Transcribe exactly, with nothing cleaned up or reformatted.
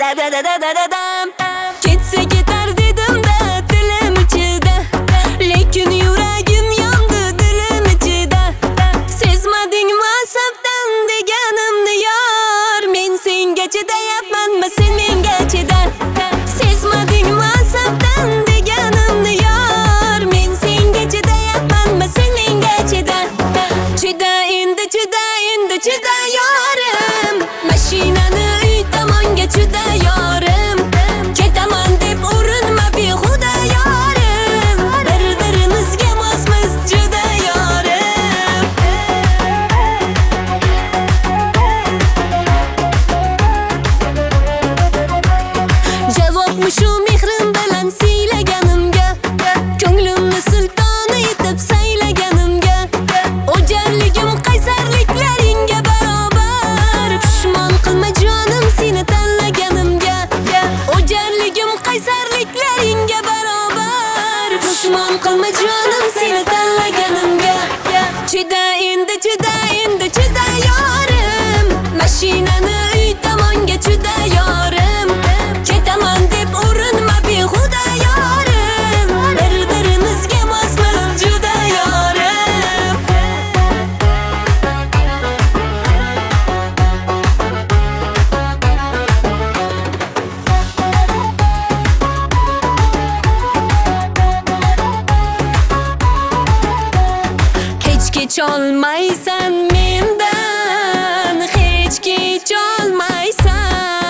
da da da da da da dam. Ketsa ketar dedim-da dilim ichida, lekin yuragim yondi dilim ichida. Sezmadingmi asabdan deganimni yor, men senga chidayapmanmi sen menga chida. Sezmadingmi asabdan deganimni yor, men senga chidayapmanmi sen menga chida. Chida endi chida endi chida yorim, mashinani uy tomonga chida yorim. Ketaman deb urinma behuda yorim, bir-birimizga mosmiz juda yorim. Javobmi shu mehrim bilan siylaganimga, ko'nglimni sultoni etib saylaganimga. O'jarligim qaysarliklaringga barobar, pushmon qilma jonim seni tanlaganimga. O'jarligim qaysarliklaringga barobar, pushmon qilma jonim seni tanlaganimga. Chida endi chida endi chida yorim, mashinani uy tomonga chida yorim. Ketaman deb urinma behuda yorim, bir-birimizga mosmiz juda yorim. Hech kecholmaysan mendan, hech kecholmaysan.